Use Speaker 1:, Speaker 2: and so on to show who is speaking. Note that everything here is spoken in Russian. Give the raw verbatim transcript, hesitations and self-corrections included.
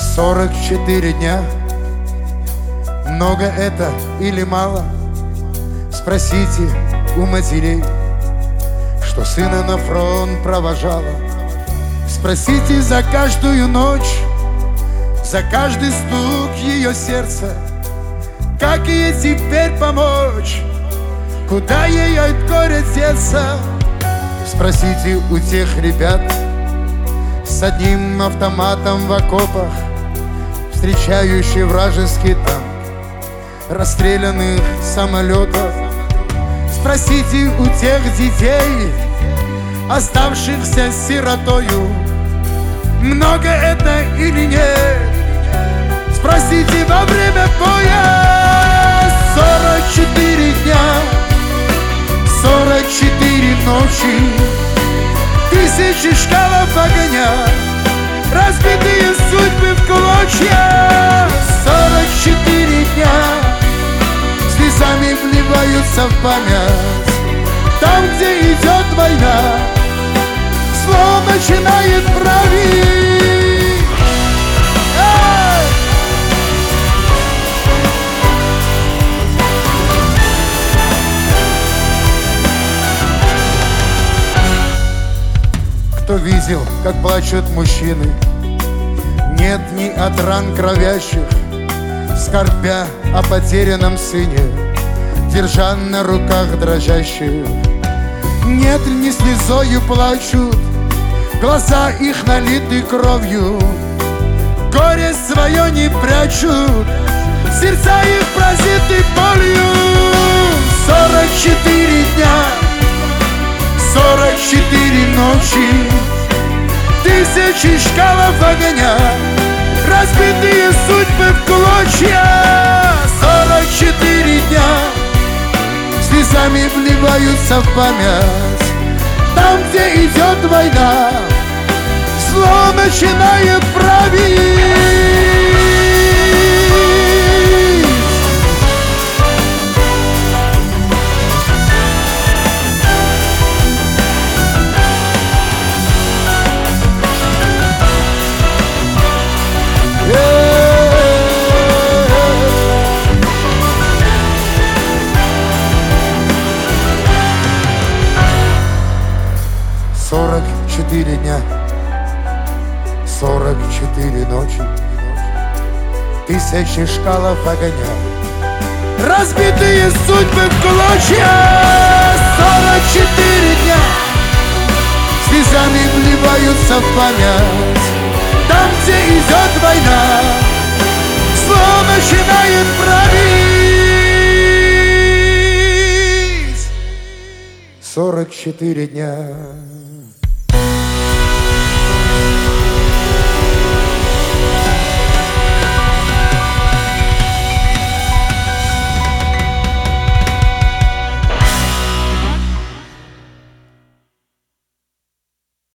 Speaker 1: Сорок четыре дня. Много это или мало? Спросите у матерей, что сына на фронт провожала. Спросите за каждую ночь, за каждый стук ее сердца, как ей теперь помочь, куда ей от горя деться. Спросите у тех ребят с одним автоматом в окопах, встречающий вражеский танк, расстрелянных самолетов. Спросите у тех детей, оставшихся сиротою, много это или нет. Спросите во время боя. Сорок четыре дня, сорок четыре ночи, тысячи шкалов огня, разбитые судьбы в клочья. Сорок четыре дня слезами вливаются в память. Там, где идет война, зло начинает править. Эй! Кто видел, как плачут мужчины, нет ни от ран кровящих, скорбя о потерянном сыне, держа на руках дрожащих. Нет, ни слезою плачут, глаза их налиты кровью, горе свое не прячут, сердца их пронзиты болью. Сорок четыре дня, сорок четыре ночи, тысячи шкалов огня, разбитые судьбы в клочья. Сорок четыре дня слезами вливаются в память. Там, где идет война, зло начинает править. Сорок четыре дня, сорок четыре ночи, тысячи шкалов огня, разбитые судьбы в клочья. Сорок четыре дня слезами вливаются в память. Там, где идет война, зло начинает править. Сорок четыре дня.